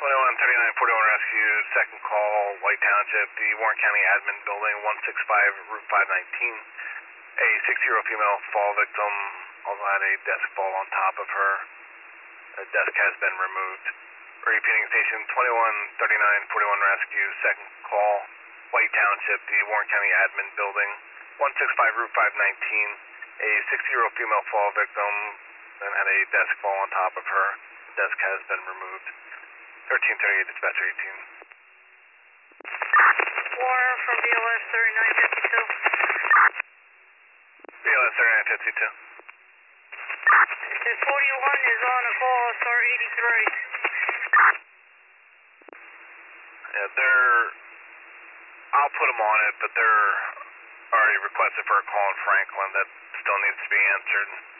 213941 rescue, second call, White Township, the Warren County Admin Building, 165 Route 519. A 6-year-old female fall victim also had a desk fall on top of her. The desk has been removed. Repeating station 213941 rescue, second call, White Township, the Warren County Admin Building, 165 Route 519. A 60-year-old female fall victim then had a desk fall on top of her. The desk has been removed. 1338, dispatcher 18. Warren from BLS 3952. BLS 3952. The 41 is on a call, star 83. Yeah, I'll put them on it, but they're already requested for a call in Franklin that still needs to be answered.